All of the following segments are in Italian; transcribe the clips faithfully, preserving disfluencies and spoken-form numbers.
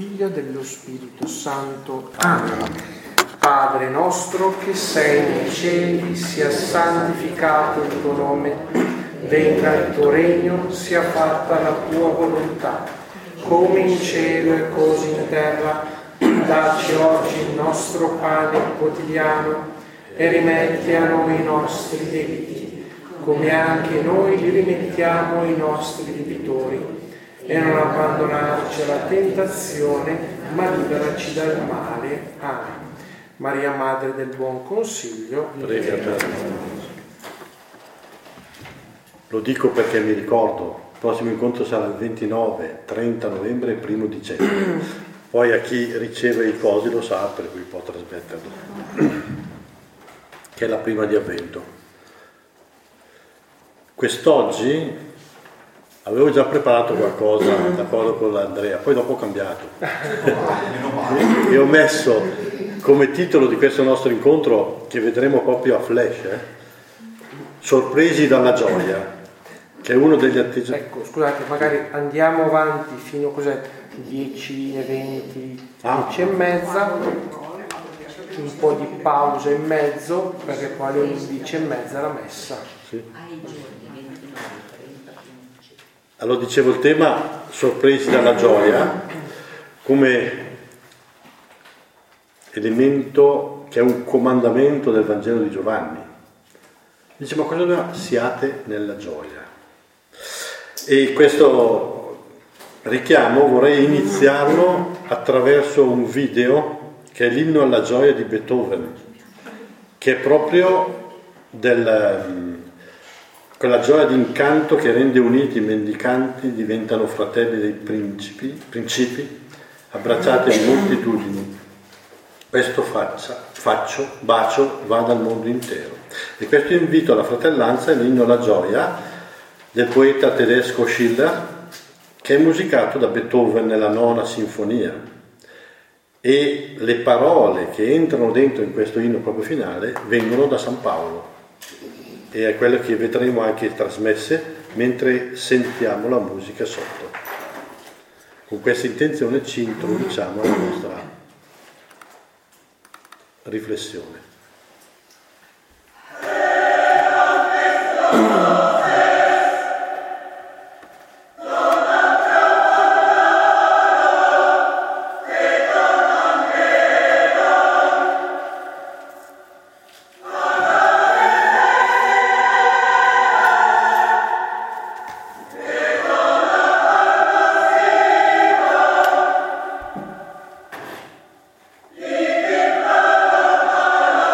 Figlio e dello Spirito Santo. Amen. Padre nostro che sei nei cieli, sia santificato il tuo nome, venga il tuo regno, sia fatta la tua volontà, come in cielo e così in terra. Dacci oggi il nostro pane quotidiano e rimetti a noi i nostri debiti, come anche noi li rimettiamo ai nostri debitori. E non abbandonarci alla tentazione, ma liberaci dal male. Amen. Maria, Madre del Buon Consiglio, prega per noi. Lo dico perché mi ricordo, il prossimo incontro sarà il ventinove, trenta novembre e primo dicembre. Poi a chi riceve i cosi lo sa, per cui può trasmetterlo, che è la prima di Avvento. Quest'oggi avevo già preparato qualcosa, d'accordo con l'Andrea, poi dopo ho cambiato. E ho messo come titolo di questo nostro incontro, che vedremo proprio a flash, eh, sorpresi dalla gioia, che è uno degli atteggiamenti. Ecco, scusate, magari andiamo avanti fino a cos'è? dieci e venti, Ah. dieci e mezza, un po' di pausa in mezzo, perché poi alle undici e mezza la messa. Sì. Allora dicevo, il tema sorpresi dalla gioia come elemento che è un comandamento del Vangelo di Giovanni. Dice, ma cosa dobbiamo? Siate nella gioia. E questo richiamo vorrei iniziarlo attraverso un video che è l'inno alla gioia di Beethoven, che è proprio del, quella gioia d'incanto che rende uniti i mendicanti, diventano fratelli dei principi, principi abbracciati in moltitudini. Questo faccia, faccio, bacio, vada al mondo intero. E questo invito alla fratellanza è l'inno alla gioia del poeta tedesco Schiller, che è musicato da Beethoven nella nona sinfonia, e le parole che entrano dentro in questo inno proprio finale vengono da San Paolo, e è quello che vedremo anche trasmesse mentre sentiamo la musica sotto. Con questa intenzione ci introduciamo alla nostra riflessione. Libera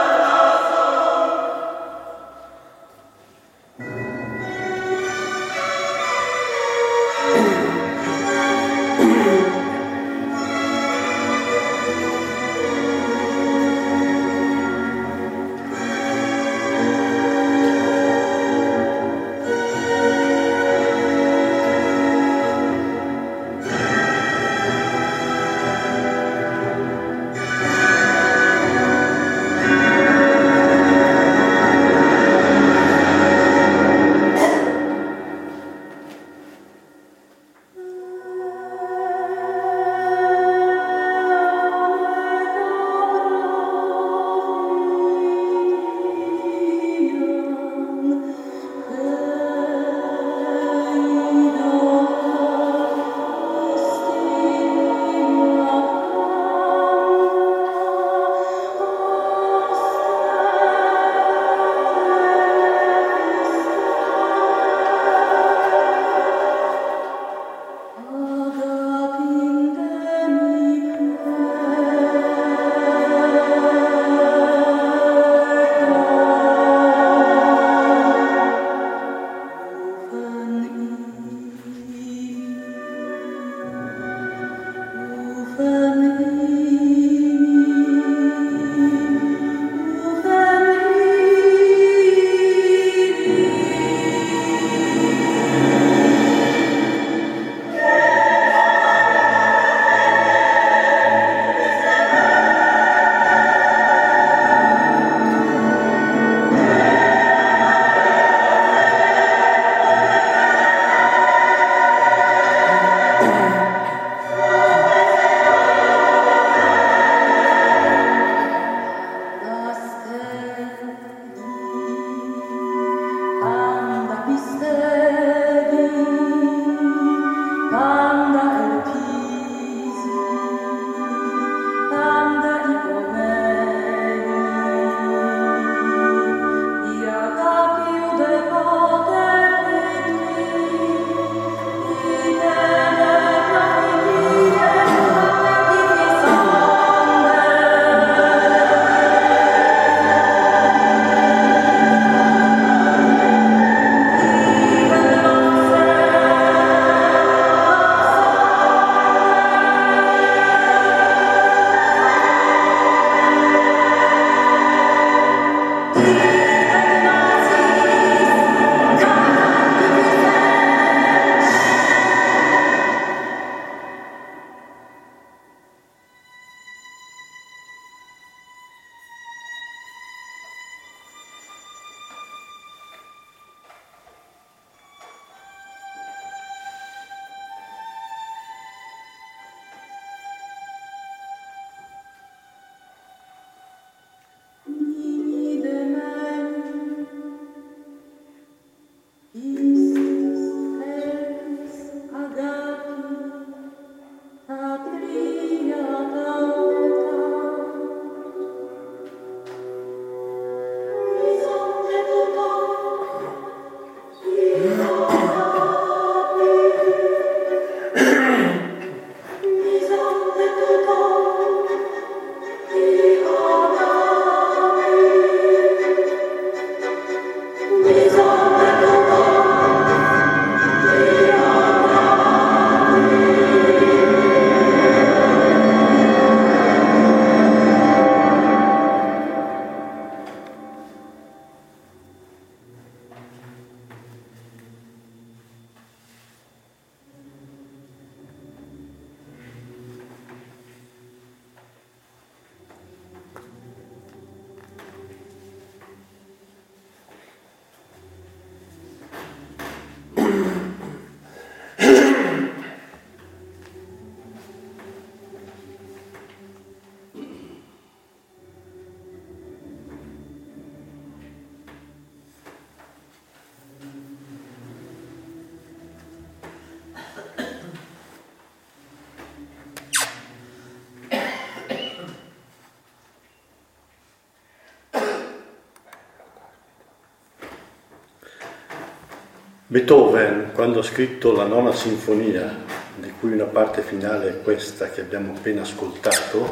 Beethoven, quando ha scritto la nona sinfonia, di cui una parte finale è questa che abbiamo appena ascoltato,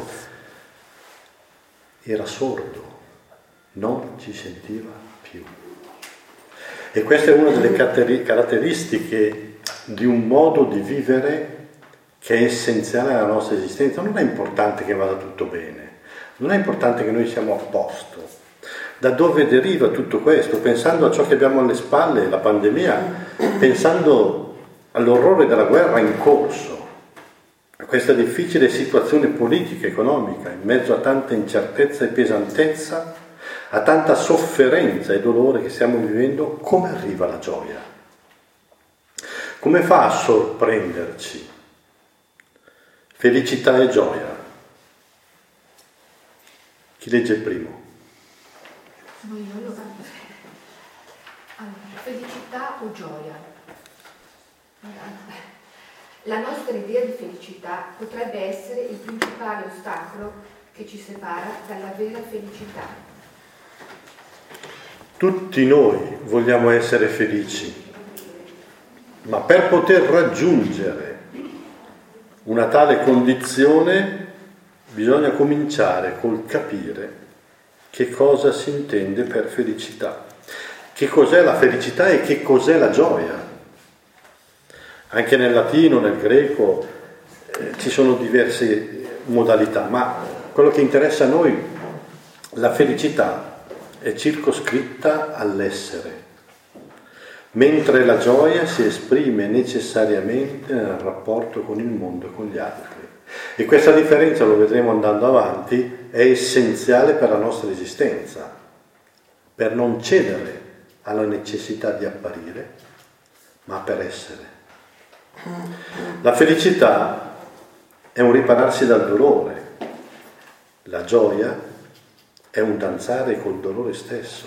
era sordo, non ci sentiva più. E questa è una delle caratteristiche di un modo di vivere che è essenziale alla nostra esistenza. Non è importante che vada tutto bene, non è importante che noi siamo a posto. Da dove deriva tutto questo? Pensando a ciò che abbiamo alle spalle, la pandemia, pensando all'orrore della guerra in corso, a questa difficile situazione politica e economica, in mezzo a tanta incertezza e pesantezza, a tanta sofferenza e dolore che stiamo vivendo, come arriva la gioia? Come fa a sorprenderci? Felicità e gioia. Chi legge il primo? No, io lo allora, felicità o gioia? La nostra idea di felicità potrebbe essere il principale ostacolo che ci separa dalla vera felicità. Tutti noi vogliamo essere felici, ma per poter raggiungere una tale condizione bisogna cominciare col capire che cosa si intende per felicità, che cos'è la felicità e che cos'è la gioia. Anche nel latino, nel greco, eh, ci sono diverse modalità, ma quello che interessa a noi, la felicità è circoscritta all'essere, mentre la gioia si esprime necessariamente nel rapporto con il mondo e con gli altri. E questa differenza, lo vedremo andando avanti, è essenziale per la nostra esistenza, per non cedere alla necessità di apparire, ma per essere. La felicità è un ripararsi dal dolore, la gioia è un danzare col dolore stesso,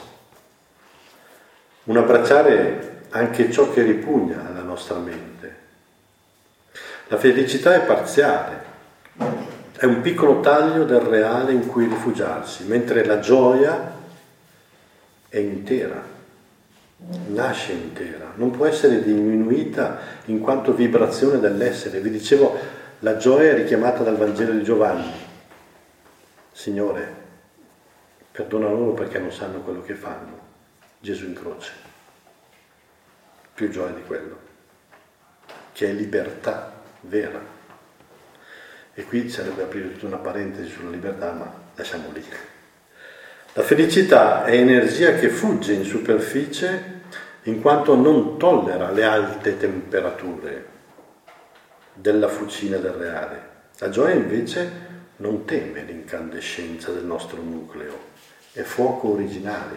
un abbracciare anche ciò che ripugna alla nostra mente. La felicità è parziale, è un piccolo taglio del reale in cui rifugiarsi, mentre la gioia è intera, nasce intera, non può essere diminuita in quanto vibrazione dell'essere. Vi dicevo, la gioia è richiamata dal Vangelo di Giovanni. Signore, perdona loro perché non sanno quello che fanno. Gesù in croce. Più gioia di quello, che è libertà vera. E qui sarebbe aprire tutta una parentesi sulla libertà, ma lasciamo lì. La felicità è energia che fugge in superficie in quanto non tollera le alte temperature della fucina del reale. La gioia invece non teme l'incandescenza del nostro nucleo, è fuoco originario.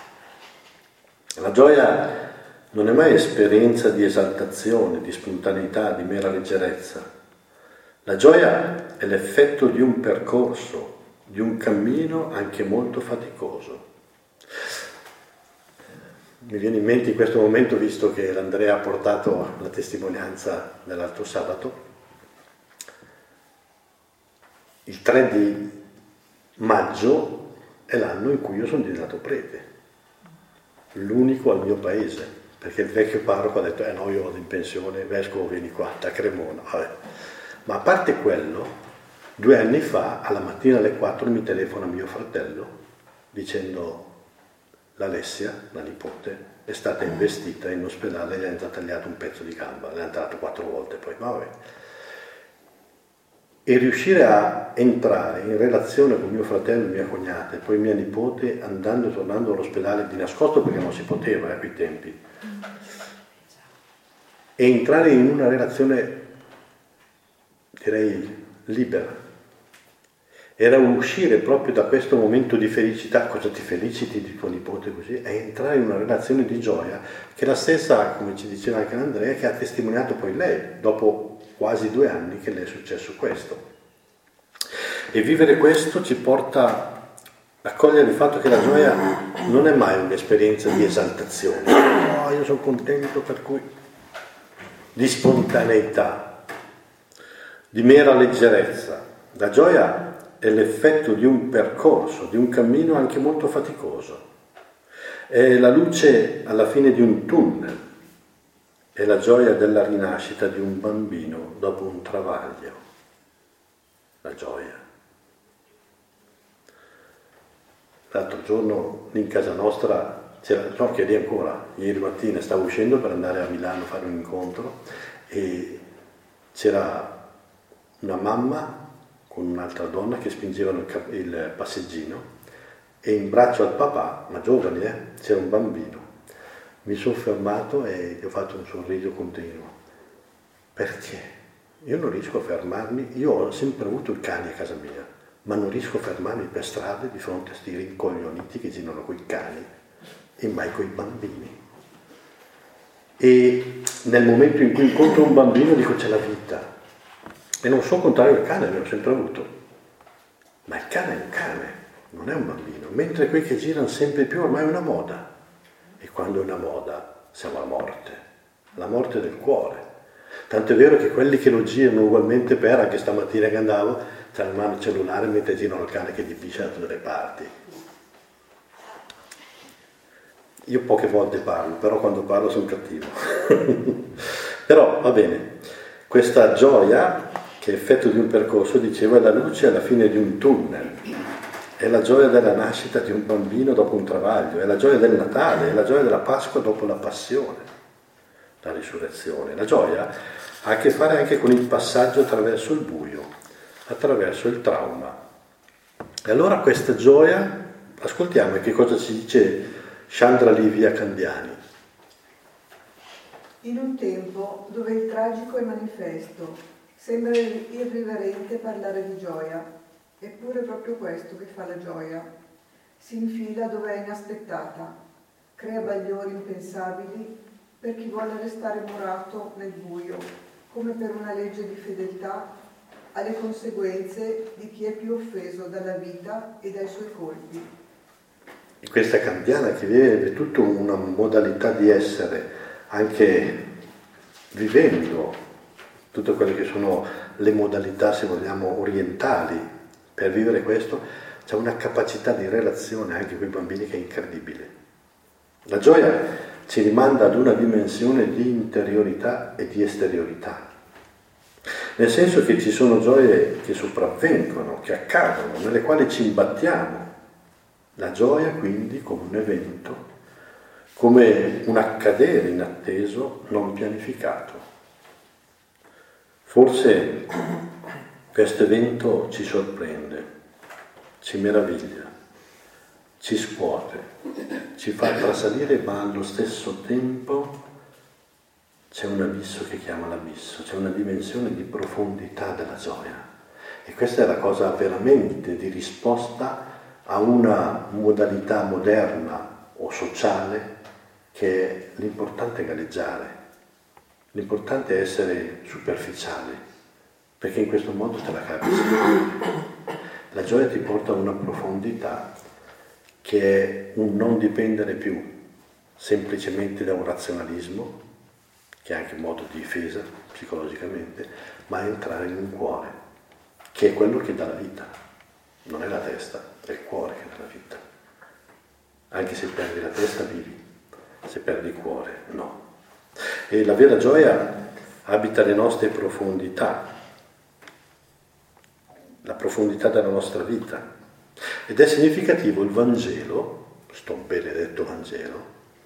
La gioia non è mai esperienza di esaltazione, di spontaneità, di mera leggerezza. La gioia è l'effetto di un percorso, di un cammino anche molto faticoso. Mi viene in mente in questo momento, visto che l'Andrea ha portato la testimonianza dell'altro sabato, il tre di maggio è l'anno in cui io sono diventato prete, l'unico al mio paese, perché il vecchio parroco ha detto eh no, io vado in pensione, vescovo vieni qua, da Cremona. Vabbè. Ma a parte quello, due anni fa, alla mattina alle quattro mi telefona mio fratello dicendo l'Alessia, la nipote, è stata investita in ospedale e gli è già tagliato un pezzo di gamba, le hanno tagliato quattro volte poi, ma vabbè. E riuscire a entrare in relazione con mio fratello e mia cognata e poi mia nipote andando e tornando all'ospedale di nascosto perché non si poteva eh, a quei tempi, e entrare in una relazione direi libera, era uscire proprio da questo momento di felicità, cosa ti feliciti di tuo nipote così, e entrare in una relazione di gioia che è la stessa, come ci diceva anche Andrea, che ha testimoniato poi lei, dopo quasi due anni che le è successo questo. E vivere questo ci porta a cogliere il fatto che la gioia non è mai un'esperienza di esaltazione, oh, io sono contento per cui, di spontaneità, di mera leggerezza. La gioia è l'effetto di un percorso, di un cammino anche molto faticoso. È la luce alla fine di un tunnel, è la gioia della rinascita di un bambino dopo un travaglio. La gioia. L'altro giorno in casa nostra, c'era, no, che lì ancora, ieri mattina stavo uscendo per andare a Milano a fare un incontro e c'era una mamma con un'altra donna che spingevano il, cap- il passeggino e in braccio al papà, ma giovani, eh, c'era un bambino. Mi sono fermato e gli ho fatto un sorriso continuo. Perché? Io non riesco a fermarmi, io ho sempre avuto il cane a casa mia, ma non riesco a fermarmi per strada di fronte a sti rincoglioniti che girano coi cani e mai coi bambini. E nel momento in cui incontro un bambino dico c'è la vita. E non so contrario al cane, l'ho sempre avuto. Ma il cane è un cane, non è un bambino. Mentre quei che girano sempre più ormai è una moda. E quando è una moda siamo alla morte, la morte del cuore. Tanto è vero che quelli che lo girano ugualmente per, anche stamattina che andavo, c'è la mano cellulare mentre girano il cane che ti piscia da tutte le parti. Io poche volte parlo, però quando parlo sono cattivo. Però va bene, questa gioia che è effetto di un percorso, dicevo, è la luce alla fine di un tunnel, è la gioia della nascita di un bambino dopo un travaglio, è la gioia del Natale, è la gioia della Pasqua dopo la passione, la risurrezione. La gioia ha a che fare anche con il passaggio attraverso il buio, attraverso il trauma. E allora questa gioia, ascoltiamo che cosa ci dice Chandra Livia Candiani. In un tempo dove il tragico è manifesto, sembra irriverente parlare di gioia, eppure è proprio questo che fa la gioia. Si infila dove è inaspettata, crea bagliori impensabili per chi vuole restare murato nel buio, come per una legge di fedeltà alle conseguenze di chi è più offeso dalla vita e dai suoi colpi. E questa Candiana che vive tutta una modalità di essere, anche vivendo tutte quelle che sono le modalità, se vogliamo, orientali per vivere questo, c'è una capacità di relazione anche con i bambini che è incredibile. La gioia ci rimanda ad una dimensione di interiorità e di esteriorità, nel senso che ci sono gioie che sopravvengono, che accadono, nelle quali ci imbattiamo. La gioia quindi come un evento, come un accadere inatteso, non pianificato. Forse questo evento ci sorprende, ci meraviglia, ci scuote, ci fa trasalire, ma allo stesso tempo c'è un abisso che chiama l'abisso, c'è una dimensione di profondità della gioia. E questa è la cosa veramente di risposta a una modalità moderna o sociale che è l'importante è galleggiare. L'importante è essere superficiali, perché in questo modo te la capi sempre. La gioia ti porta a una profondità che è un non dipendere più semplicemente da un razionalismo, che è anche un modo di difesa psicologicamente, ma entrare in un cuore, che è quello che dà la vita. Non è la testa, è il cuore che dà la vita. Anche se perdi la testa vivi, se perdi il cuore no. E la vera gioia abita le nostre profondità, la profondità della nostra vita. Ed è significativo il Vangelo, sto benedetto Vangelo,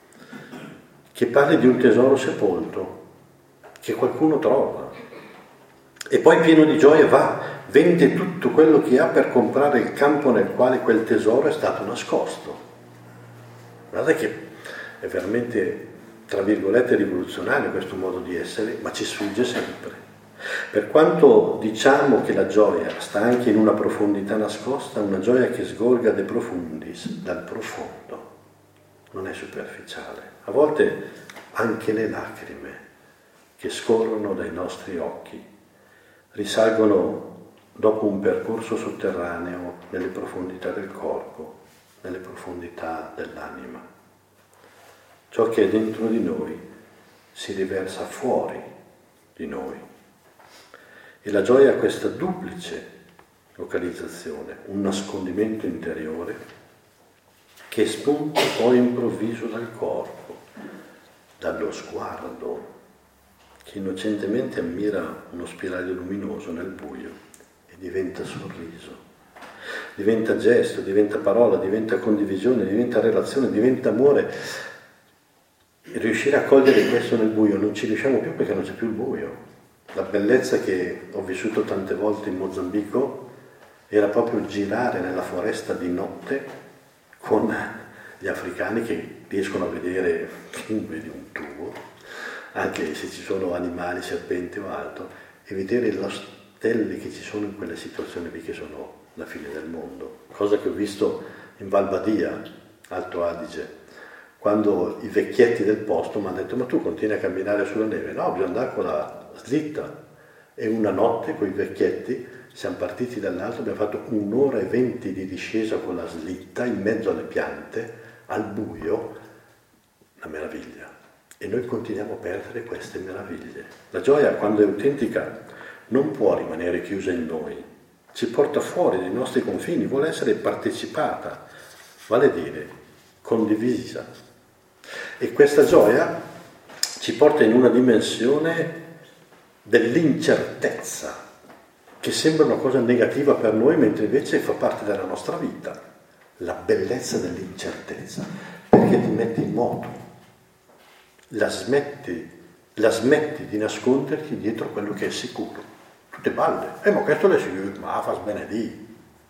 che parli di un tesoro sepolto, che qualcuno trova. E poi pieno di gioia va, vende tutto quello che ha per comprare il campo nel quale quel tesoro è stato nascosto. Guardate che è veramente, tra virgolette, rivoluzionario questo modo di essere, ma ci sfugge sempre. Per quanto diciamo che la gioia sta anche in una profondità nascosta, una gioia che sgorga de profundis, dal profondo, non è superficiale. A volte anche le lacrime che scorrono dai nostri occhi risalgono dopo un percorso sotterraneo nelle profondità del corpo, nelle profondità dell'anima. Ciò che è dentro di noi si riversa fuori di noi. E la gioia ha questa duplice localizzazione, un nascondimento interiore che spunta poi improvviso dal corpo, dallo sguardo, che innocentemente ammira uno spiraglio luminoso nel buio e diventa sorriso, diventa gesto, diventa parola, diventa condivisione, diventa relazione, diventa amore. E riuscire a cogliere questo nel buio non ci riusciamo più perché non c'è più il buio. La bellezza che ho vissuto tante volte in Mozambico era proprio girare nella foresta di notte con gli africani che riescono a vedere di un tubo, anche se ci sono animali, serpenti o altro, e vedere le stelle che ci sono in quelle situazioni lì che sono la fine del mondo. Cosa che ho visto in Val Badia, Alto Adige, quando i vecchietti del posto mi hanno detto: ma tu continui a camminare sulla neve? No, bisogna andare con la slitta. E una notte con i vecchietti siamo partiti dall'alto, abbiamo fatto un'ora e venti di discesa con la slitta in mezzo alle piante, al buio, una meraviglia. E noi continuiamo a perdere queste meraviglie. La gioia, quando è autentica, non può rimanere chiusa in noi, ci porta fuori dai nostri confini, vuole essere partecipata, vale a dire condivisa. E questa gioia ci porta in una dimensione dell'incertezza, che sembra una cosa negativa per noi, mentre invece fa parte della nostra vita. La bellezza dell'incertezza, perché ti metti in moto, la smetti, la smetti di nasconderti dietro quello che è sicuro. Tutte balle, eh ma questo è sicuro, ma fa sbenedì.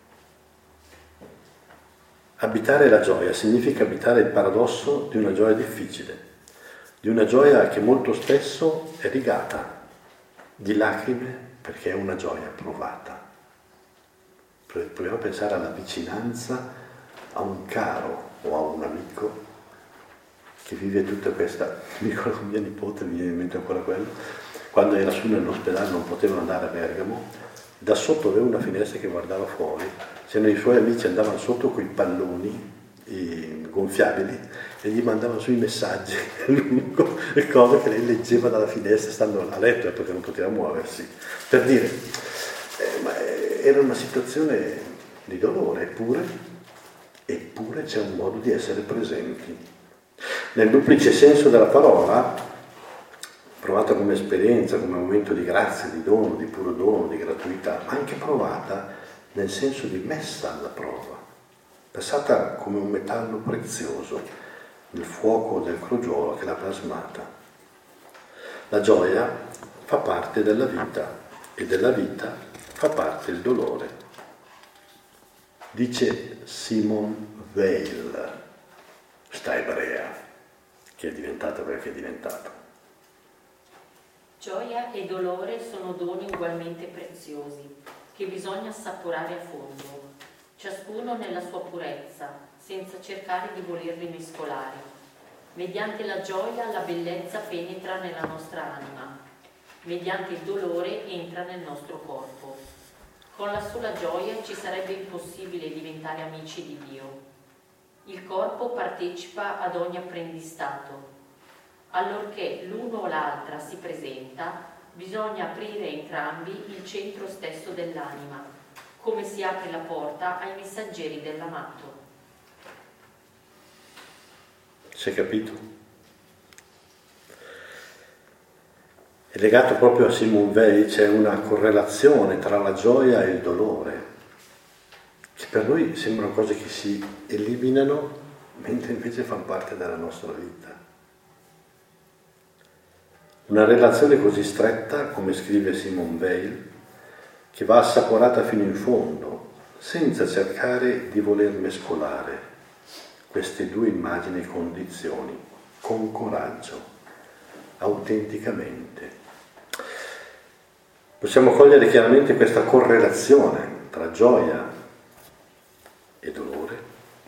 Abitare la gioia significa abitare il paradosso di una gioia difficile, di una gioia che molto spesso è rigata di lacrime perché è una gioia provata. Proviamo a pensare alla vicinanza a un caro o a un amico che vive tutta questa, mi ricordo mia nipote, mi viene in mente ancora quello, quando era su nell'ospedale non potevano andare a Bergamo, da sotto aveva una finestra che guardava fuori, c'erano i suoi amici, andavano sotto con i palloni i gonfiabili e gli mandavano sui messaggi le cose che lei leggeva dalla finestra stando a letto perché non poteva muoversi, per dire, eh, ma era una situazione di dolore, eppure, eppure c'è un modo di essere presenti. Nel duplice senso della parola, provata come esperienza, come momento di grazia, di dono, di puro dono, di gratuità, ma anche provata nel senso di messa alla prova, passata come un metallo prezioso nel fuoco del crogiolo che l'ha plasmata. La gioia fa parte della vita e della vita fa parte il dolore. Dice Simone Weil, sta ebrea, che è diventata quella che è diventata. Gioia e dolore sono doni ugualmente preziosi, che bisogna assaporare a fondo, ciascuno nella sua purezza, senza cercare di volerli mescolare. Mediante la gioia la bellezza penetra nella nostra anima, mediante il dolore entra nel nostro corpo. Con la sola gioia ci sarebbe impossibile diventare amici di Dio. Il corpo partecipa ad ogni apprendistato. Allorché l'uno o l'altra si presenta, bisogna aprire entrambi il centro stesso dell'anima, come si apre la porta ai messaggeri dell'amato. Si è capito? È legato proprio a Simone Weil, c'è una correlazione tra la gioia e il dolore, che per noi sembrano cose che si eliminano, mentre invece fanno parte della nostra vita. Una relazione così stretta, come scrive Simone Weil, che va assaporata fino in fondo, senza cercare di voler mescolare queste due immagini e condizioni, con coraggio, autenticamente. Possiamo cogliere chiaramente questa correlazione tra gioia e dolore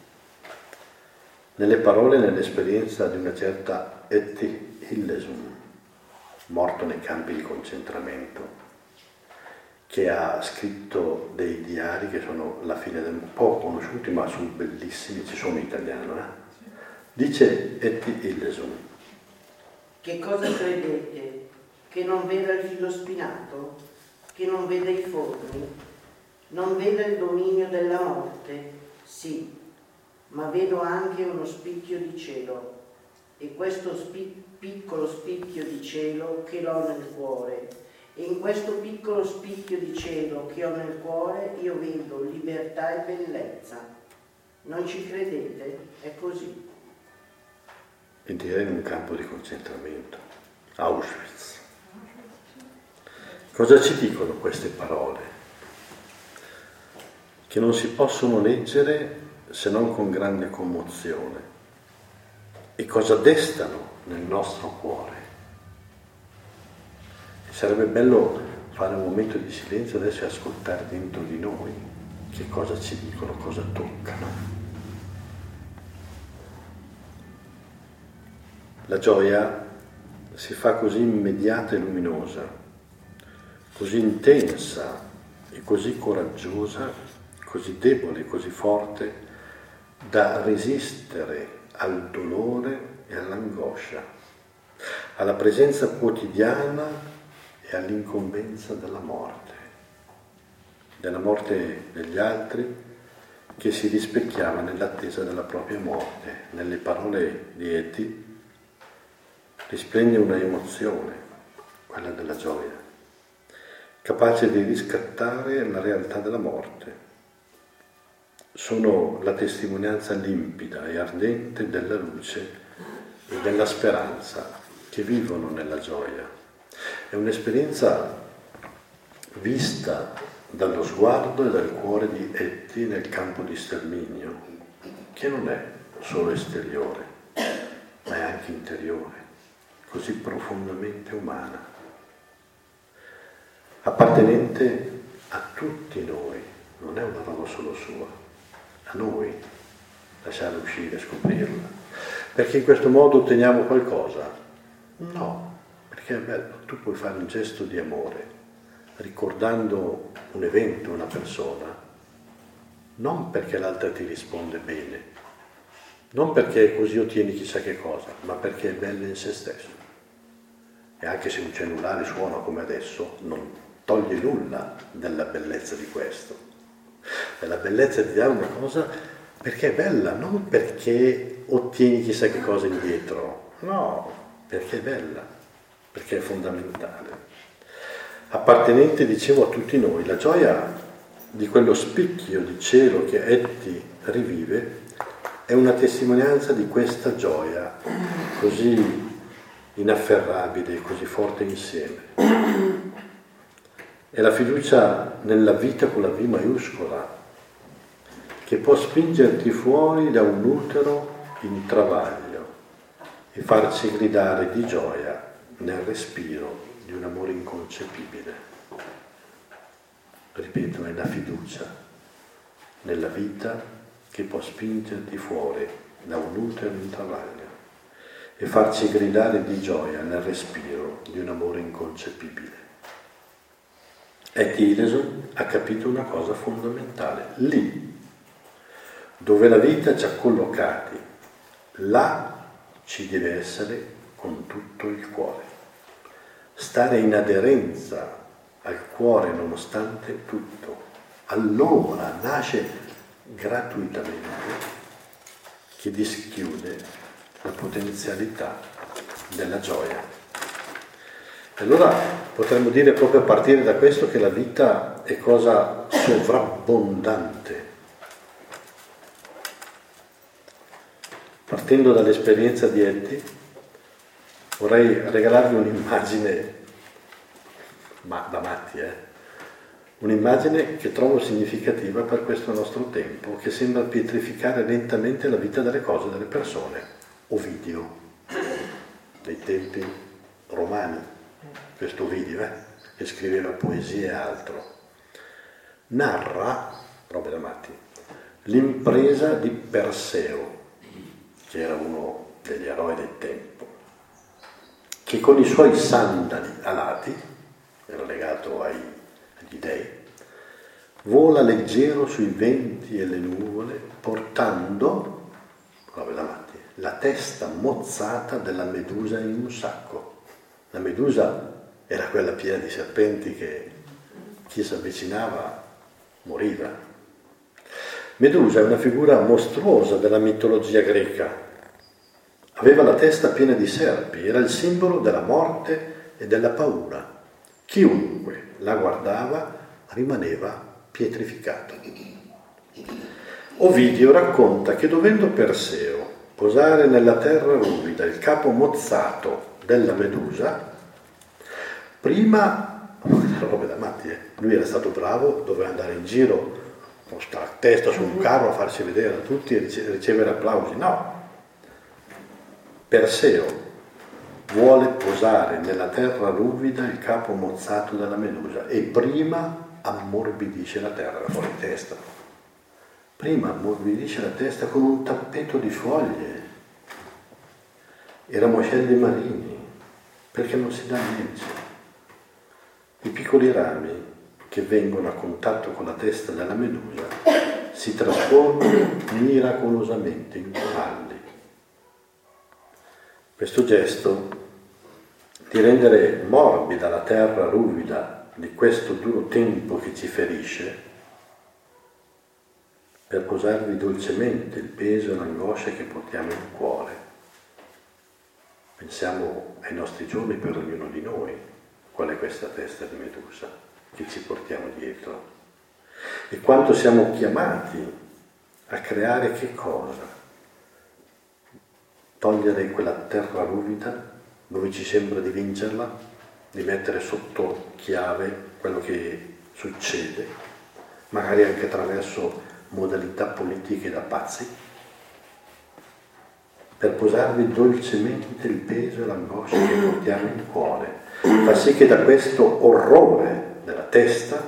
nelle parole e nell'esperienza di una certa Etty Hillesum, morto nei campi di concentramento, che ha scritto dei diari che sono alla fine del un po' conosciuti, ma sono bellissimi, ci sono in italiano. Eh? Dice Etty Hillesum: che cosa credete? Che non veda il filo spinato? Che non veda i forni? Non veda il dominio della morte? Sì, ma vedo anche uno spicchio di cielo, e questo spi- piccolo spicchio di cielo che l'ho nel cuore, e in questo piccolo spicchio di cielo che ho nel cuore io vedo libertà e bellezza. Non ci credete? È così. E direi in un campo di concentramento, Auschwitz. Cosa ci dicono queste parole? Che non si possono leggere se non con grande commozione. E cosa destano nel nostro cuore? E sarebbe bello fare un momento di silenzio adesso e ascoltare dentro di noi che cosa ci dicono, cosa toccano. La gioia si fa così immediata e luminosa, così intensa e così coraggiosa, così debole e così forte, da resistere al dolore e all'angoscia, alla presenza quotidiana e all'incombenza della morte, della morte degli altri che si rispecchiava nell'attesa della propria morte. Nelle parole di Etty risplende una emozione, quella della gioia, capace di riscattare la realtà della morte. Sono la testimonianza limpida e ardente della luce e della speranza che vivono nella gioia. È un'esperienza vista dallo sguardo e dal cuore di Etty nel campo di sterminio, che non è solo esteriore, ma è anche interiore, così profondamente umana, appartenente a tutti noi, non è una roba solo sua. A noi lasciarla uscire, scoprirla, perché in questo modo otteniamo qualcosa? No, perché è bello, tu puoi fare un gesto di amore ricordando un evento, una persona, non perché l'altra ti risponde bene, non perché così ottieni chissà che cosa, ma perché è bella in se stesso. E anche se un cellulare suona come adesso, non toglie nulla della bellezza di questo. È la bellezza di dare una cosa perché è bella, non perché ottieni chissà che cosa indietro, no, perché è bella, perché è fondamentale. Appartenente, dicevo, a tutti noi. La gioia di quello spicchio di cielo che Etty rivive è una testimonianza di questa gioia così inafferrabile e così forte insieme. È la fiducia nella vita con la V maiuscola, che può spingerti fuori da un utero in travaglio e farci gridare di gioia nel respiro di un amore inconcepibile. Ripeto, è la fiducia nella vita che può spingerti fuori da un utero in travaglio e farci gridare di gioia nel respiro di un amore inconcepibile. Etty Hillesum ha capito una cosa fondamentale: lì dove la vita ci ha collocati, là ci deve essere con tutto il cuore. stare in aderenza al cuore nonostante tutto, allora nasce gratuitamente che dischiude la potenzialità della gioia. E allora potremmo dire proprio a partire da questo che la vita è cosa sovrabbondante. Partendo dall'esperienza di Etty, vorrei regalarvi un'immagine, ma da matti, eh? Un'immagine che trovo significativa per questo nostro tempo, che sembra pietrificare lentamente la vita delle cose e delle persone. Ovidio, dei tempi romani, questo Ovidio, eh? Che scriveva poesie e altro, narra, robe da matti, l'impresa di Perseo, che era uno degli eroi del tempo, che con i suoi sandali alati, era legato ai, agli dei, vola leggero sui venti e le nuvole, portando, robe da matti, la testa mozzata della Medusa in un sacco. La Medusa era quella piena di serpenti che chi si avvicinava moriva. Medusa è una figura mostruosa della mitologia greca. Aveva la testa piena di serpi, era il simbolo della morte e della paura. Chiunque la guardava rimaneva pietrificato. Ovidio racconta che dovendo Perseo posare nella terra ruvida il capo mozzato della Medusa, prima, robe da matti, eh? Lui era stato bravo, doveva andare in giro con sta testa su un carro a farsi vedere a tutti e ricevere applausi. No, Perseo vuole posare nella terra ruvida il capo mozzato della Medusa e prima ammorbidisce la terra, fuori testa. Prima ammorbidisce la testa con un tappeto di foglie e ramoscelli marini, perché non si dà niente. I piccoli rami che vengono a contatto con la testa della Medusa si trasformano miracolosamente in coralli. Questo gesto di rendere morbida la terra ruvida di questo duro tempo che ci ferisce, per posarvi dolcemente il peso e l'angoscia che portiamo in cuore. Pensiamo ai nostri giorni per ognuno di noi, qual è questa testa di Medusa che ci portiamo dietro e quanto siamo chiamati a creare che cosa? Togliere quella terra ruvida dove ci sembra di vincerla, di mettere sotto chiave quello che succede, magari anche attraverso modalità politiche da pazzi, per posarvi dolcemente il peso e l'angoscia che portiamo in cuore, fa sì che da questo orrore della testa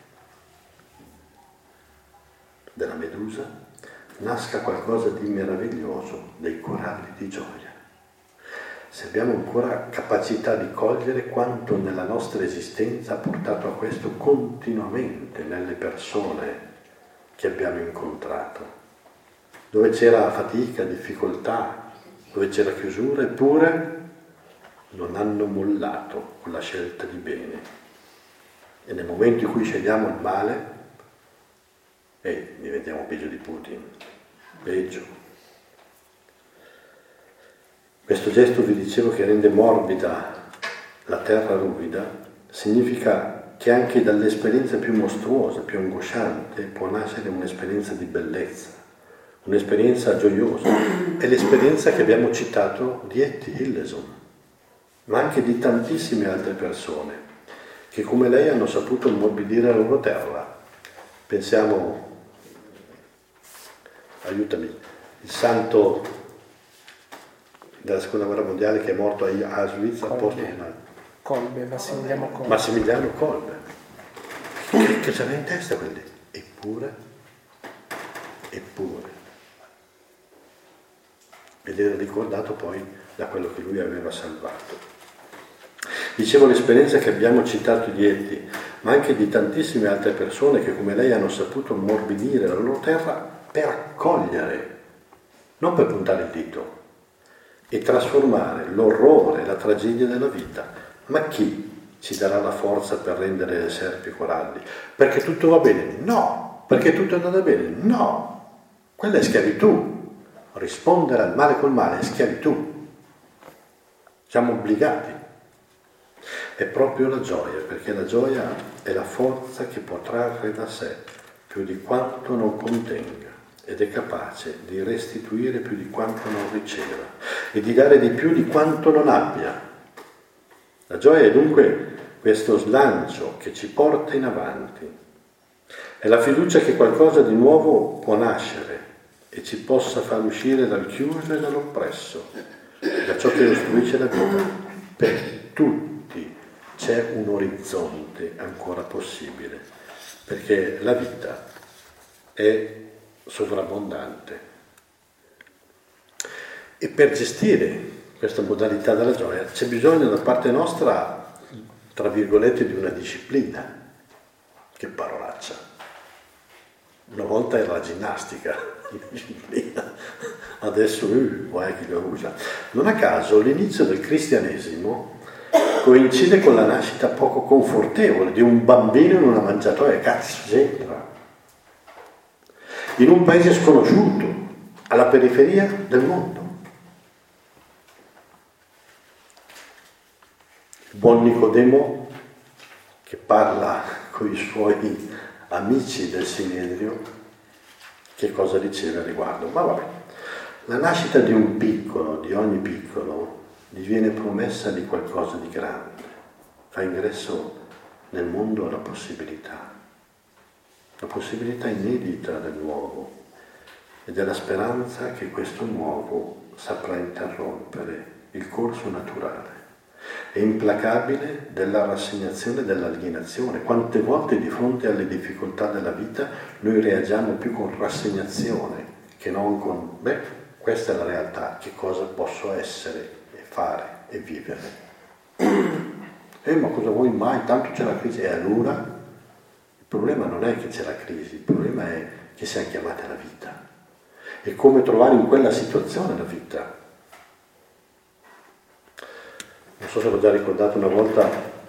della Medusa nasca qualcosa di meraviglioso, dei coralli di gioia. Se abbiamo ancora capacità di cogliere quanto nella nostra esistenza ha portato a questo continuamente nelle persone che abbiamo incontrato, dove c'era fatica, difficoltà, dove c'era chiusura, eppure non hanno mollato con la scelta di bene. E nel momento in cui scegliamo il male, eh, diventiamo peggio di Putin, peggio. Questo gesto, vi dicevo, che rende morbida la terra ruvida, significa che anche dall'esperienza più mostruosa, più angosciante, può nascere un'esperienza di bellezza, un'esperienza gioiosa. È l'esperienza che abbiamo citato di Etty Hillesum, ma anche di tantissime altre persone che come lei hanno saputo ammorbidire la loro terra. Pensiamo, aiutami, il santo della seconda guerra mondiale che è morto a Auschwitz al posto di Kolbe, Massimiliano Kolbe. Massimiliano Kolbe. Che, che c'aveva in testa quelli? Eppure, eppure. Ed era ricordato poi da quello che lui aveva salvato. Dicevo l'esperienza che abbiamo citato di Etty, ma anche di tantissime altre persone che come lei hanno saputo ammorbidire la loro terra per accogliere, non per puntare il dito, e trasformare l'orrore, la tragedia della vita Ma chi ci darà la forza per rendere le serpi coralli? Perché tutto va bene? No. Perché tutto è andato bene? No. Quella è schiavitù. Rispondere al male col male è schiavitù. Siamo obbligati. È proprio la gioia, perché la gioia è la forza che può trarre da sé più di quanto non contenga ed è capace di restituire più di quanto non riceva e di dare di più di quanto non abbia. La gioia è dunque questo slancio che ci porta in avanti. È la fiducia che qualcosa di nuovo può nascere e ci possa far uscire dal chiuso e dall'oppresso, da ciò che ostruisce la vita. Per tutti c'è un orizzonte ancora possibile, perché la vita è sovrabbondante. E per gestire questa modalità della gioia c'è bisogno da parte nostra, tra virgolette, di una disciplina. Che parolaccia! Una volta era la ginnastica, la disciplina, adesso uh, guai chi lo usa. Non a caso l'inizio del cristianesimo coincide con la nascita poco confortevole di un bambino in una mangiatoia. Cazzo c'entra? In un paese sconosciuto, alla periferia del mondo. Il buon Nicodemo, che parla con i suoi amici del Sinedrio, che cosa riceve al riguardo? Ma vabbè, la nascita di un piccolo, di ogni piccolo, diviene promessa di qualcosa di grande, fa ingresso nel mondo la possibilità, la possibilità inedita del nuovo e della speranza che questo nuovo saprà interrompere il corso naturale e implacabile della rassegnazione e dell'alienazione. Quante volte di fronte alle difficoltà della vita noi reagiamo più con rassegnazione che non con, beh, questa è la realtà, che cosa posso essere e fare e vivere. Eh, ma cosa vuoi mai? Tanto c'è la crisi. E allora il problema non è che c'è la crisi, il problema è che siamo chiamati alla vita. E come trovare in quella situazione la vita. Non so se l'ho già ricordato una volta,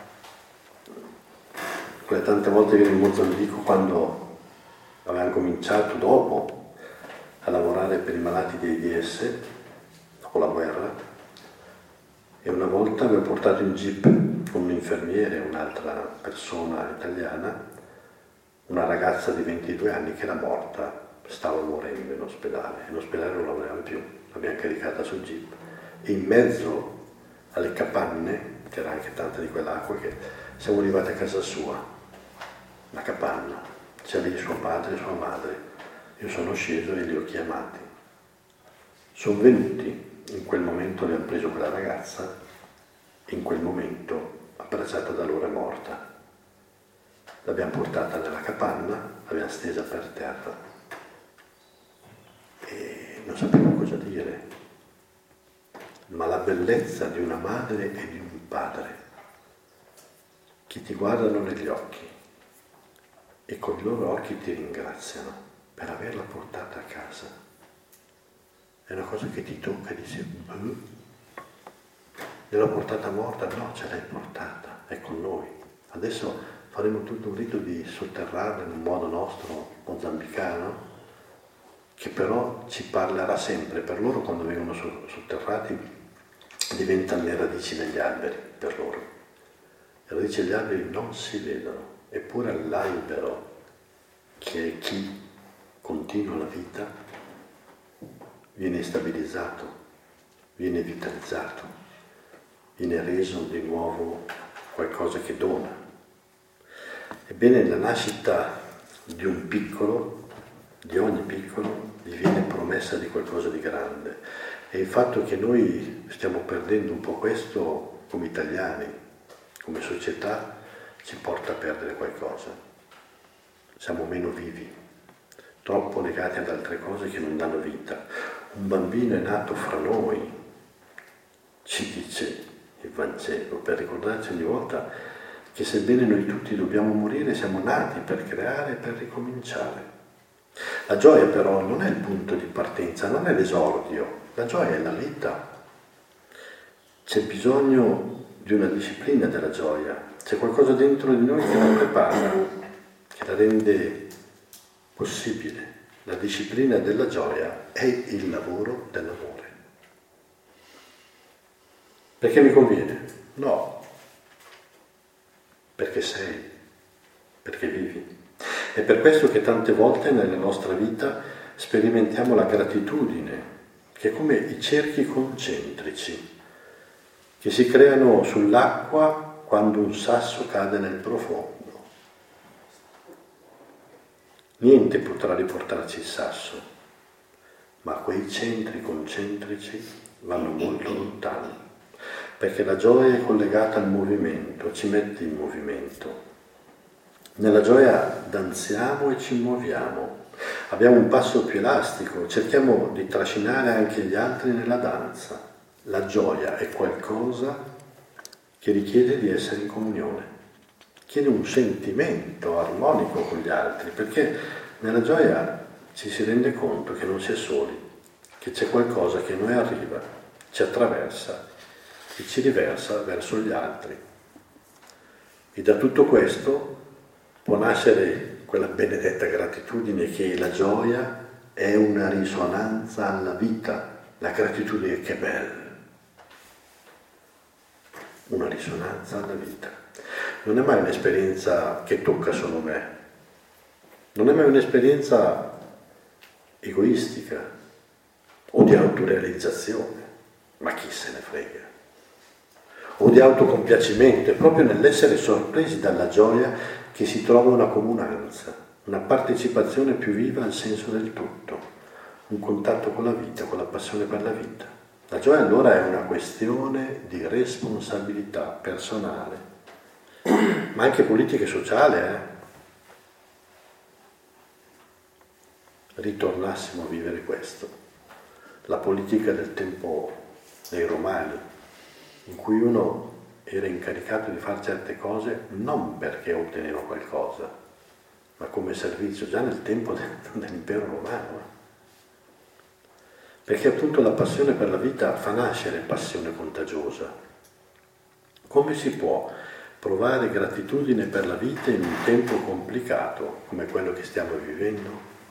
quelle tante volte che ero in Mozambico, quando avevamo cominciato dopo a lavorare per i malati di AIDS, dopo la guerra, e una volta avevo portato in jeep con un infermiere e un'altra persona italiana, una ragazza di ventidue anni che era morta, stava morendo in ospedale, in ospedale non lavorava più, l'abbiamo caricata sul jeep, e in mezzo alle capanne, c'era anche tanta di quell'acqua, che siamo arrivati a casa sua, una capanna, c'è lì suo padre e sua madre. Io sono sceso e li ho chiamati. Sono venuti, in quel momento le hanno preso quella ragazza, in quel momento, abbracciata da loro, è morta. L'abbiamo portata nella capanna, l'abbiamo stesa per terra e non sapevo cosa dire. Ma la bellezza di una madre e di un padre che ti guardano negli occhi e con i loro occhi ti ringraziano per averla portata a casa è una cosa che ti tocca e dici boh, gliel'ho portata morta? No, ce l'hai portata, è con noi. Adesso faremo tutto un rito di sotterrarla in un modo nostro mozambicano, che però ci parlerà sempre. Per loro, quando vengono sotterrati, diventano le radici degli alberi per loro. Le radici degli alberi non si vedono, eppure l'albero, che è chi continua la vita, viene stabilizzato, viene vitalizzato, viene reso di nuovo qualcosa che dona. Ebbene, la nascita di un piccolo, di ogni piccolo, diviene promessa di qualcosa di grande. E il fatto che noi stiamo perdendo un po' questo come italiani, come società, ci porta a perdere qualcosa. Siamo meno vivi, troppo legati ad altre cose che non danno vita. Un bambino è nato fra noi, ci dice il Vangelo, per ricordarci ogni volta che sebbene noi tutti dobbiamo morire, siamo nati per creare e per ricominciare. La gioia però non è il punto di partenza, non è l'esordio, la gioia è la vita. C'è bisogno di una disciplina della gioia. C'è qualcosa dentro di noi che la prepara, che la rende possibile. La disciplina della gioia è il lavoro dell'amore. Perché mi conviene? No. Perché sei, perché vivi. È per questo che tante volte nella nostra vita sperimentiamo la gratitudine, che è come i cerchi concentrici che si creano sull'acqua quando un sasso cade nel profondo. Niente potrà riportarci il sasso, ma quei centri concentrici vanno molto lontano, perché la gioia è collegata al movimento, ci mette in movimento. Nella gioia danziamo e ci muoviamo, abbiamo un passo più elastico, cerchiamo di trascinare anche gli altri nella danza. La gioia è qualcosa che richiede di essere in comunione, chiede un sentimento armonico con gli altri, perché nella gioia ci si rende conto che non si è soli, che c'è qualcosa che noi arriva, ci attraversa e ci riversa verso gli altri. E da tutto questo può nascere quella benedetta gratitudine che la gioia è una risonanza alla vita. La gratitudine, che bella, una risonanza alla vita. Non è mai un'esperienza che tocca solo me, non è mai un'esperienza egoistica o di autorealizzazione, ma chi se ne frega, o di autocompiacimento. È proprio nell'essere sorpresi dalla gioia che si trova una comunanza, una partecipazione più viva al senso del tutto, un contatto con la vita, con la passione per la vita. La gioia allora è una questione di responsabilità personale, ma anche politica e sociale. Eh? Ritornassimo a vivere questo, la politica del tempo dei Romani, in cui uno era incaricato di fare certe cose non perché otteneva qualcosa, ma come servizio, già nel tempo dell'impero romano. Perché appunto la passione per la vita fa nascere passione contagiosa. Come si può provare gratitudine per la vita in un tempo complicato come quello che stiamo vivendo?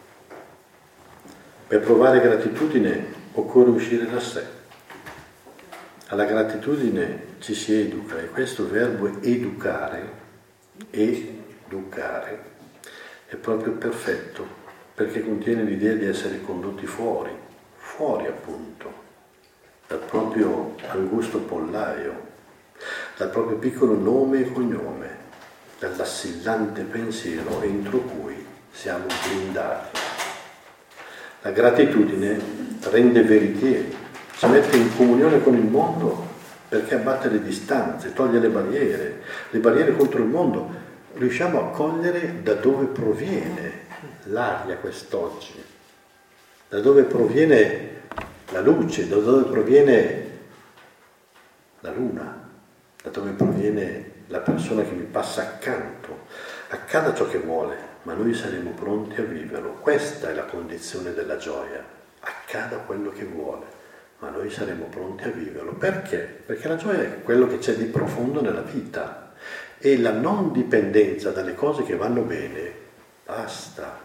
Per provare gratitudine occorre uscire da sé. Alla gratitudine ci si educa, e questo verbo educare, educare, è proprio perfetto, perché contiene l'idea di essere condotti fuori, fuori appunto, dal proprio angusto pollaio, dal proprio piccolo nome e cognome, dall'assillante pensiero entro cui siamo blindati. La gratitudine rende veritieri, ci mette in comunione con il mondo, perché abbatte le distanze, toglie le barriere, le barriere contro il mondo. Riusciamo a cogliere da dove proviene l'aria quest'oggi, da dove proviene la luce, da dove proviene la luna, da dove proviene la persona che mi passa accanto. Accada ciò che vuole, ma noi saremo pronti a viverlo. Questa è la condizione della gioia. Accada quello che vuole, ma noi saremo pronti a viverlo. Perché? Perché la gioia è quello che c'è di profondo nella vita, e la non dipendenza dalle cose che vanno bene. Basta.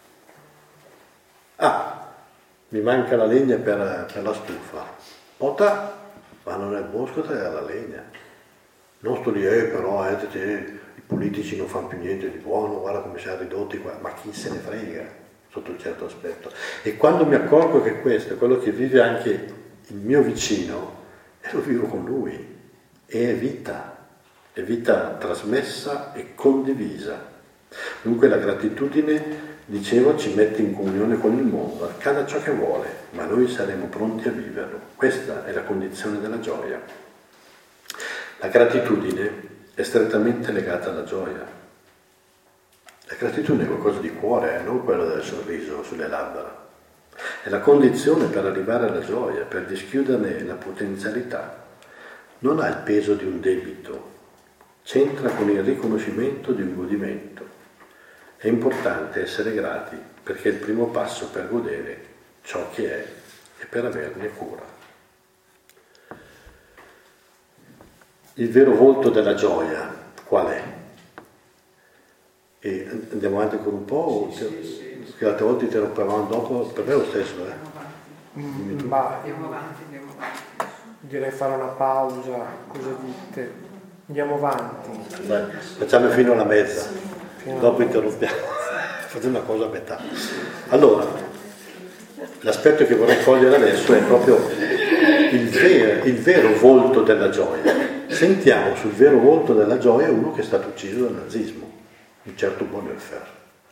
Ah, mi manca la legna per, per la stufa. Pota, vanno nel bosco a tagliare la legna. Non sto lì, eh, però, eh, te, te, i politici non fanno più niente di buono, guarda come siamo ridotti qua. Ma chi se ne frega, sotto un certo aspetto. E quando mi accorgo che questo è quello che vive anche il mio vicino, e lo vivo con lui, e è vita, è vita trasmessa e condivisa. Dunque la gratitudine, dicevo, ci mette in comunione con il mondo, accada ciò che vuole, ma noi saremo pronti a viverlo. Questa è la condizione della gioia. La gratitudine è strettamente legata alla gioia. La gratitudine è qualcosa di cuore, eh? Non quello del sorriso sulle labbra. È la condizione per arrivare alla gioia, per dischiuderne la potenzialità. Non ha il peso di un debito, c'entra con il riconoscimento di un godimento. È importante essere grati, perché è il primo passo per godere ciò che è e per averne cura. il vero volto della gioia qual è? E andiamo avanti con un po'? Sì, sì, sì. Perché l'altra volta ti rompevamo dopo, per me è lo stesso, eh? Mm, ma andiamo avanti, andiamo avanti. Direi fare una pausa, cosa dite? Andiamo avanti. Dai, facciamo fino alla mezza, fino dopo alla... interrompiamo, facciamo una cosa a metà. Allora, l'aspetto che vorrei cogliere adesso è proprio il vero, il vero volto della gioia. Sentiamo sul vero volto della gioia uno che è stato ucciso dal nazismo, un certo Bonhoeffer.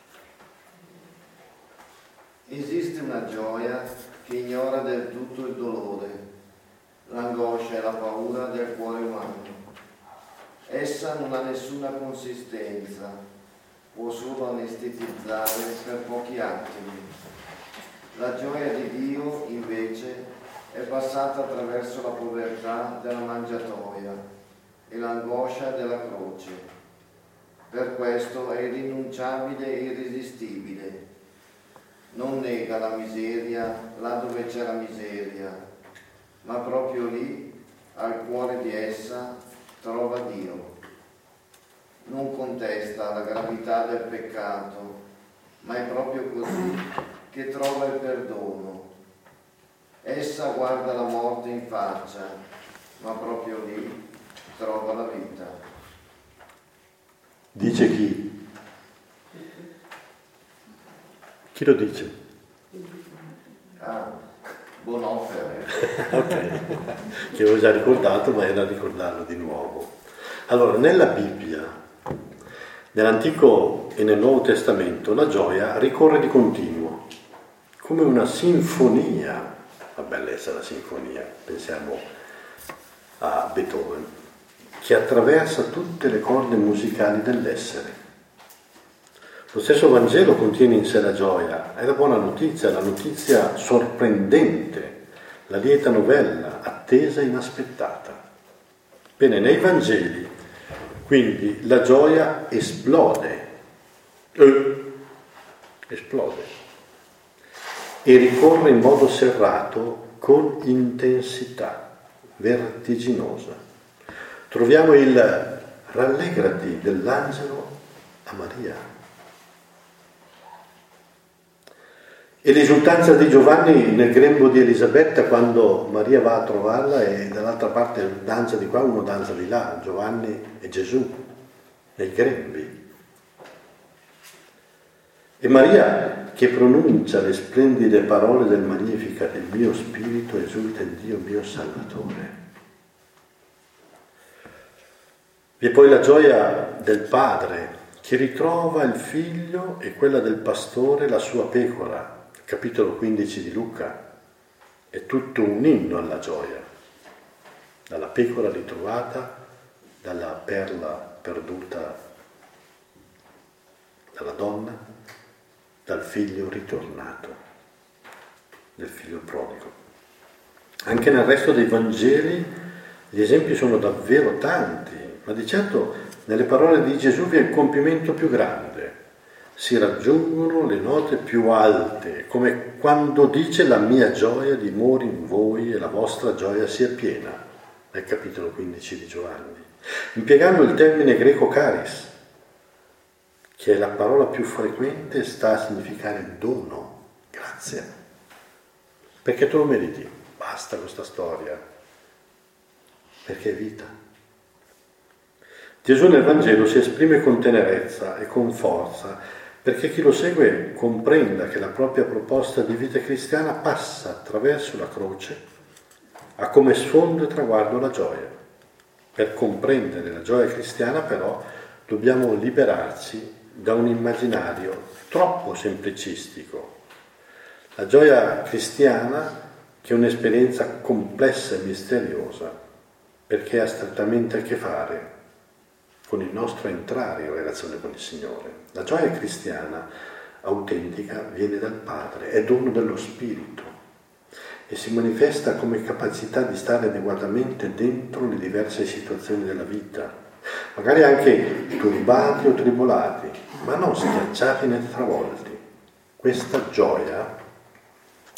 Esiste una gioia che ignora del tutto il dolore, l'angoscia e la paura del cuore umano. Essa non ha nessuna consistenza, può solo anestetizzare per pochi attimi. La gioia di Dio, invece, è passata attraverso la povertà della mangiatoia e l'angoscia della croce. Per questo è irrinunciabile e irresistibile. Non nega la miseria là dove c'è la miseria, ma proprio lì, al cuore di essa, trova Dio. Non contesta la gravità del peccato, ma è proprio così che trova il perdono. Essa guarda la morte in faccia, ma proprio lì trova la vita. Dice chi? Chi lo dice? Ah, Bonhoeffer. Ok, che avevo già ricordato, ma era da ricordarlo di nuovo. Allora, nella Bibbia, nell'Antico e nel Nuovo Testamento, la gioia ricorre di continuo, come una sinfonia. La bellezza della sinfonia, pensiamo a Beethoven, che attraversa tutte le corde musicali dell'essere. Lo stesso Vangelo contiene in sé la gioia, è la buona notizia, la notizia sorprendente, la lieta novella, attesa e inaspettata. Bene, nei Vangeli, quindi, la gioia esplode, eh, esplode, e ricorre in modo serrato con intensità vertiginosa. Troviamo il rallegrati dell'angelo a Maria e l'esultanza di Giovanni nel grembo di Elisabetta quando Maria va a trovarla e dall'altra parte danza di qua, uno danza di là, Giovanni e Gesù nei grembi. E Maria che pronuncia le splendide parole del Magnificat, il mio spirito esulta in Dio mio Salvatore. Vi è poi la gioia del padre che ritrova il figlio e quella del pastore, la sua pecora. Capitolo quindici di Luca. È tutto un inno alla gioia. Dalla pecora ritrovata, dalla perla perduta dalla donna, dal figlio ritornato, del figlio prodigo. Anche nel resto dei Vangeli gli esempi sono davvero tanti, ma di certo nelle parole di Gesù vi è il compimento più grande. Si raggiungono le note più alte, come quando dice la mia gioia dimori in voi e la vostra gioia sia piena, nel capitolo quindici di Giovanni, impiegando il termine greco charis, che è la parola più frequente, sta a significare dono, grazia. Perché tu lo meriti, basta questa storia, perché è vita. Gesù nel Vangelo si esprime con tenerezza e con forza, perché chi lo segue comprenda che la propria proposta di vita cristiana passa attraverso la croce, ha come sfondo e traguardo la gioia. Per comprendere la gioia cristiana, però, dobbiamo liberarci da un immaginario troppo semplicistico. La gioia cristiana, che è un'esperienza complessa e misteriosa, perché ha strettamente a che fare con il nostro entrare in relazione con il Signore. La gioia cristiana autentica viene dal Padre, è dono dello Spirito e si manifesta come capacità di stare adeguatamente dentro le diverse situazioni della vita, magari anche turbati o tribolati, ma non schiacciati né travolti. Questa gioia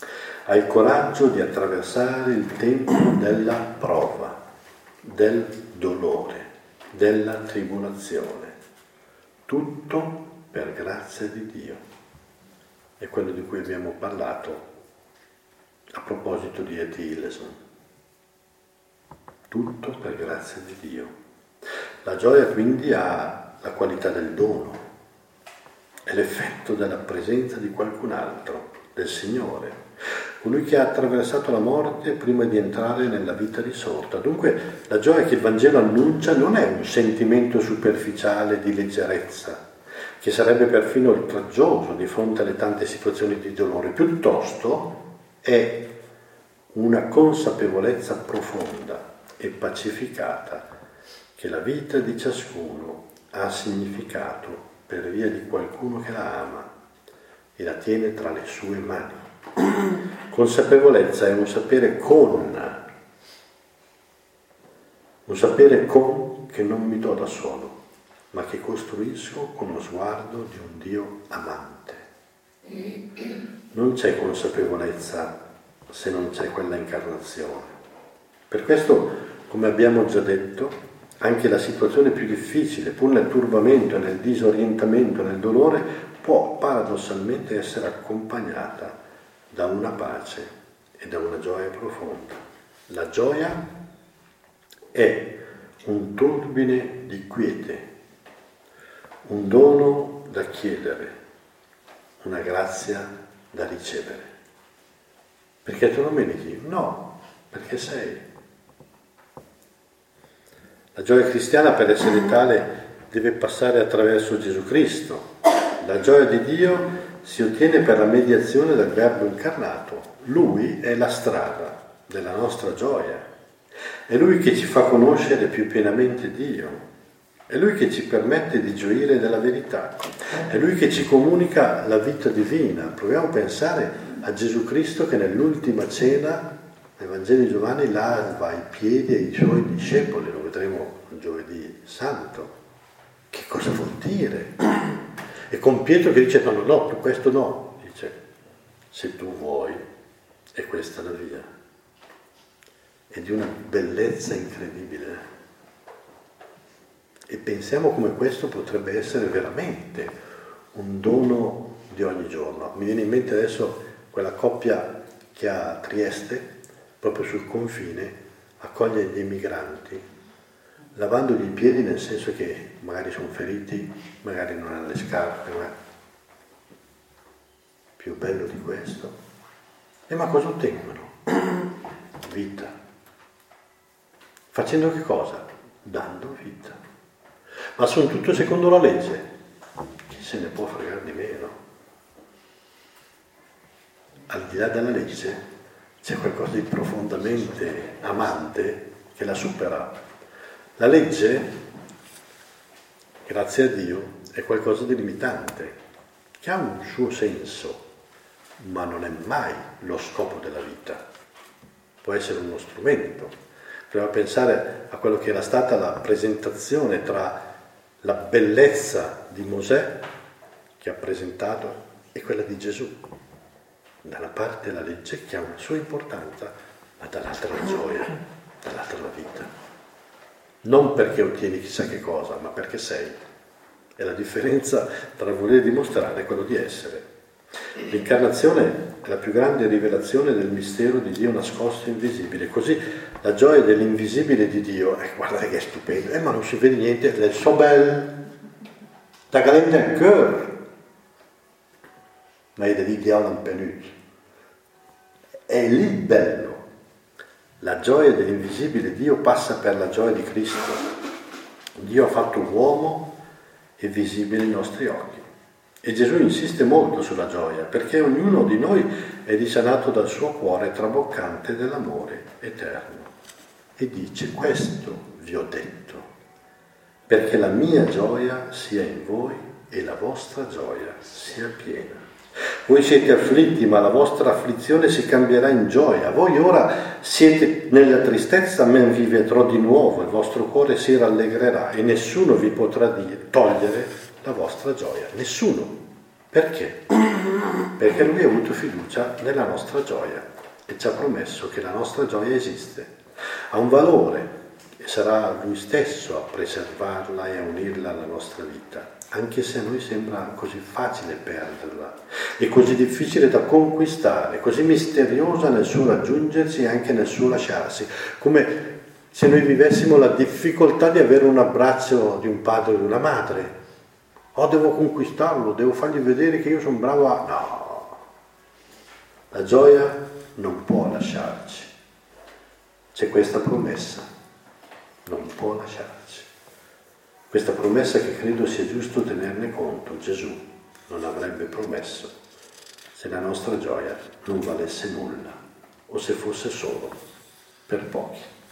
ha il coraggio di attraversare il tempo della prova, del dolore, della tribolazione. Tutto per grazia di Dio. È quello di cui abbiamo parlato a proposito di E T Hillesum. Tutto per grazia di Dio. La gioia quindi ha la qualità del dono, è l'effetto della presenza di qualcun altro, del Signore, colui che ha attraversato la morte prima di entrare nella vita risorta. Dunque la gioia che il Vangelo annuncia non è un sentimento superficiale di leggerezza, che sarebbe perfino oltraggioso di fronte alle tante situazioni di dolore, piuttosto è una consapevolezza profonda e pacificata che la vita di ciascuno ha significato per via di qualcuno che la ama e la tiene tra le sue mani. Consapevolezza è un sapere con, un sapere con che non mi do da solo, ma che costruisco con lo sguardo di un Dio amante. Non c'è consapevolezza se non c'è quella incarnazione. Per questo, come abbiamo già detto, anche la situazione più difficile, pur nel turbamento, nel disorientamento, nel dolore, può paradossalmente essere accompagnata da una pace e da una gioia profonda. La gioia è un turbine di quiete, un dono da chiedere, una grazia da ricevere. Perché tu non meriti? No, perché sei. La gioia cristiana, per essere tale, deve passare attraverso Gesù Cristo. La gioia di Dio si ottiene per la mediazione del Verbo incarnato. Lui è la strada della nostra gioia. È Lui che ci fa conoscere più pienamente Dio. È Lui che ci permette di gioire della verità. È Lui che ci comunica la vita divina. Proviamo a pensare a Gesù Cristo che nell'ultima cena, nel Vangelo di Giovanni, lava i piedi ai suoi discepoli. Lo vedremo giovedì santo. Che cosa vuol dire? E con Pietro che dice no, no, no, tu questo no. Dice, se tu vuoi, è questa la via. È di una bellezza incredibile. E pensiamo come questo potrebbe essere veramente un dono di ogni giorno. Mi viene in mente adesso quella coppia che a Trieste, proprio sul confine, accoglie gli emigranti, lavandogli i piedi, nel senso che magari sono feriti, magari non hanno le scarpe, ma più bello di questo. E ma cosa ottengono? Vita. Facendo che cosa? Dando vita. Ma sono tutto secondo la legge. Chi se ne può fregare di meno? Al di là della legge c'è qualcosa di profondamente amante che la supera. La legge, grazie a Dio, è qualcosa di limitante, che ha un suo senso, ma non è mai lo scopo della vita. Può essere uno strumento. Proviamo a pensare a quello che era stata la presentazione tra la bellezza di Mosè, che ha presentato, e quella di Gesù. Da una parte la legge che ha una sua importanza, ma dall'altra la gioia, dall'altra la vita. Non perché ottieni chissà che cosa, ma perché sei. E la differenza tra voler dimostrare e quello di essere. L'incarnazione è la più grande rivelazione del mistero di Dio nascosto e invisibile. Così la gioia dell'invisibile di Dio, eh, guardate che è stupendo, eh, ma non si vede niente, è so belle, da grande cœur. Ma è dell'ideale un penut. È lì il bello. La gioia dell'invisibile Dio passa per la gioia di Cristo. Dio ha fatto uomo e visibile ai nostri occhi. E Gesù insiste molto sulla gioia, perché ognuno di noi è risanato dal suo cuore traboccante dell'amore eterno. E dice, questo vi ho detto, perché la mia gioia sia in voi e la vostra gioia sia piena. Voi siete afflitti, ma la vostra afflizione si cambierà in gioia. Voi ora siete nella tristezza, ma vi vedrò di nuovo, il vostro cuore si rallegrerà e nessuno vi potrà dire, togliere la vostra gioia. Nessuno. Perché? Perché Lui ha avuto fiducia nella nostra gioia e ci ha promesso che la nostra gioia esiste, ha un valore e sarà Lui stesso a preservarla e a unirla alla nostra vita, anche se a noi sembra così facile perderla e così difficile da conquistare, così misteriosa nel suo raggiungersi e anche nel suo lasciarsi, come se noi vivessimo la difficoltà di avere un abbraccio di un padre o di una madre. Oh, devo conquistarlo, devo fargli vedere che io sono bravo a... No! La gioia non può lasciarci. C'è questa promessa, non può lasciarci. Questa promessa che credo sia giusto tenerne conto. Gesù non avrebbe promesso se la nostra gioia non valesse nulla o se fosse solo per pochi.